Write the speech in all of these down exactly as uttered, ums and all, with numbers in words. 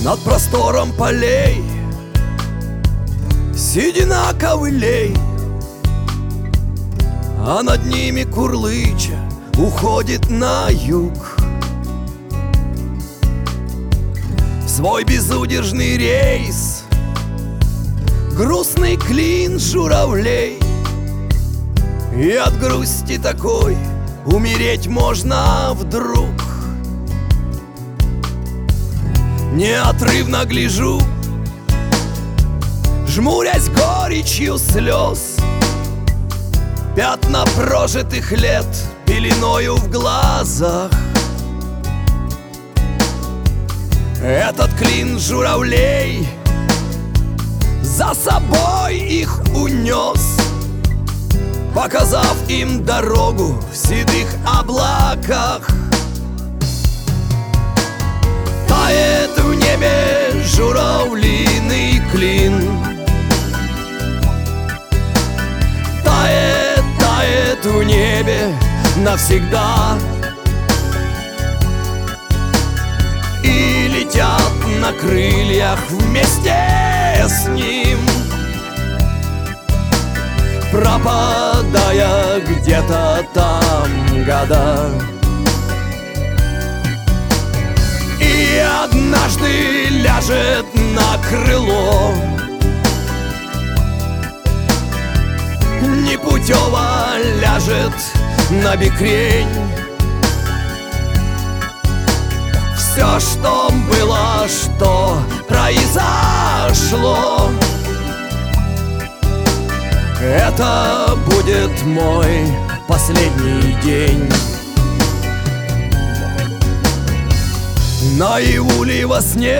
Над простором полей седина ковылей, а над ними Курлыча уходит на юг в свой безудержный рейс. Грустный клин журавлей, и от грусти такой умереть можно вдруг. Неотрывно гляжу, жмурясь горечью слез, пятна прожитых лет пеленою в глазах. Этот клин журавлей за собой их унес, показав им дорогу в седых облаках. Тает в небе журавлиный клин, тает, тает в небе навсегда, и летят на крыльях вместе с ним, пропадая где-то там года. И однажды ляжет на крыло непутево, ляжет на бекрень. Все, что было, что произошло, это будет мой последний день. Наяву ли во сне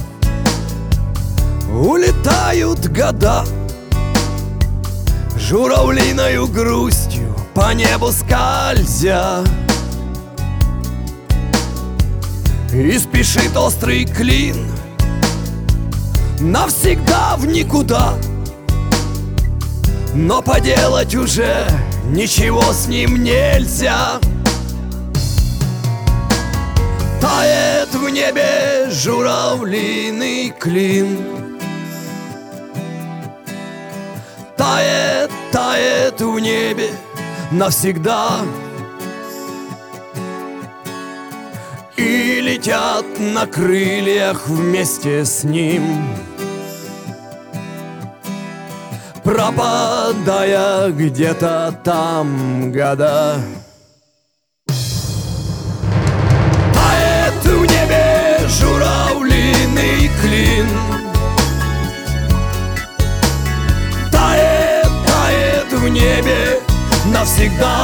улетают года, журавлиною грустью по небу скользя, и спешит острый клин навсегда в никуда, но поделать уже ничего с ним нельзя. Тает в небе журавлиный клин, тает, тает в небе навсегда, и летят на крыльях вместе с ним, пропадая где-то там года. Тает в небе журавлиный клин, тает, тает в небе навсегда,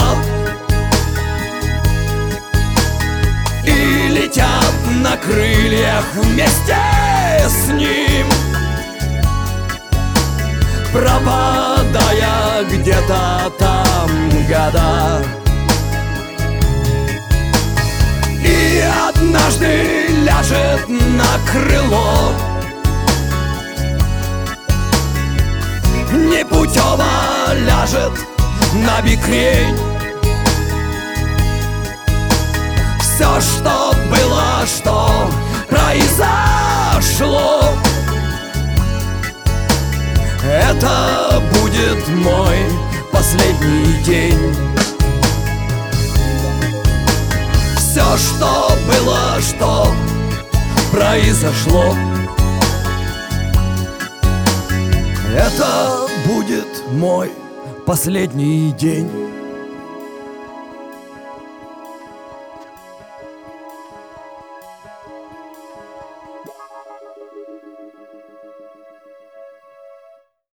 и летят на крыльях вместе с ним, пропадая где-то там года. И однажды ляжет на крыло непутево, ляжет на бекрень. Все, что было, что произошло, это будет мой последний день. Все, что было, что произошло, это будет мой последний день.